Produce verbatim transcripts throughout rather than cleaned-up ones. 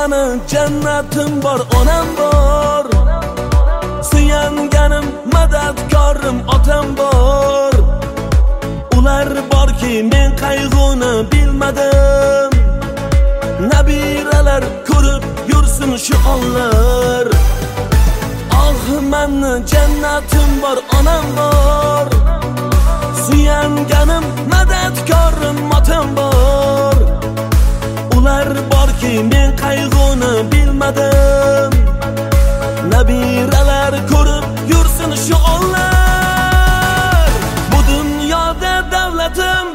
mani jannatim bor, onam bor. Suyanganim, madadkorim otam bor. Ular borki men qayg'uni bilmadim. Nabiralar ko'rib yursin shu onlar. Ah, mani jannatim bor, onam bor. Suyanganim, madadkorim otam bor. Ular borki men qayg'uni bilmadim. Nabiralar ko'rib yursin shu onlar. Bu dunyoda davlatim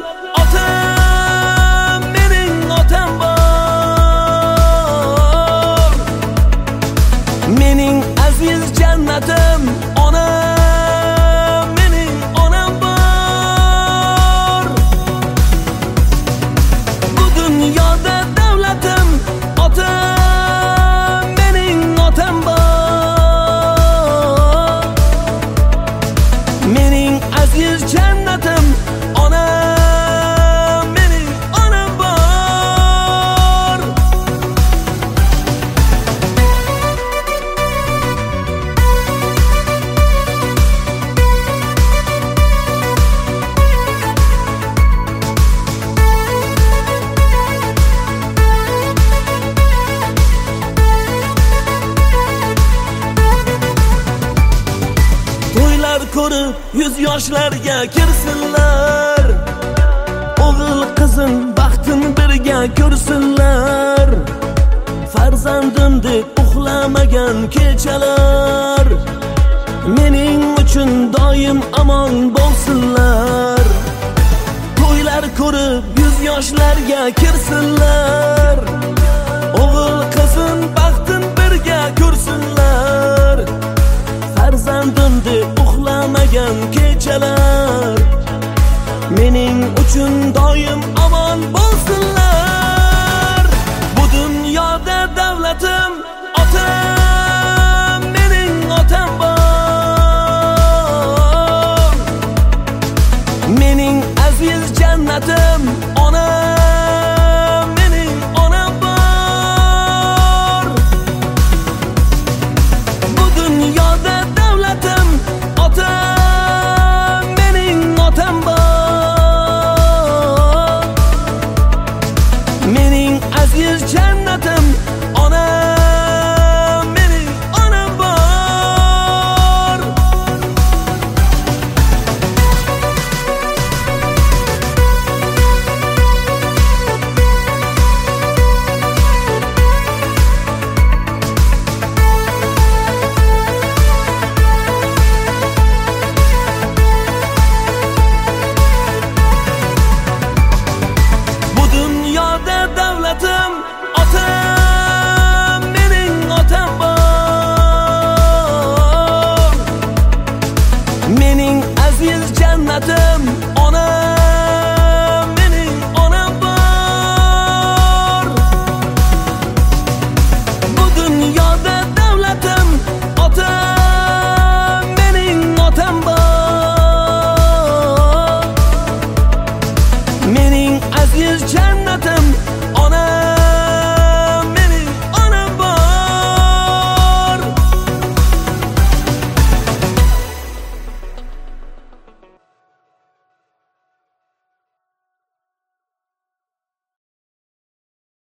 otam, mening otam bor. Mening aziz jannatim onam, mening onam bor. Bu dunyoda davlatim otam, mening otam bor. Mening aziz jannatim onam, mening onam bor. To'ylar ko'rib yuz yoshlarga kirsinlar. O'g'il qizim baxtin birga ko'rsinlar. Farzandim deb uxlamagan kechalar mening uchun doim amon bo'lsinlar. To'ylar ko'rib yuz yoshlarga kirsinlar. O'g'il qizim baxtin birga ko'rsinlar. Farzandim deb uxlamagan kechalar mening uchun doim amon bo'lsinlar. Bu dunyoda davlatim otam, mening otam bor. Mening aziz jannatim onam, mening onam bor. Bu dunyoda davlatim otam, mening otam bor. Mening aziz jannatim onam, mening onam bor. Bu dunyoda davlatim otam, mening otam bor. Mening aziz jannatim onam, mening onam bor. Bu dunyoda davlatim otam, mening otam bor. Mening aziz jannatim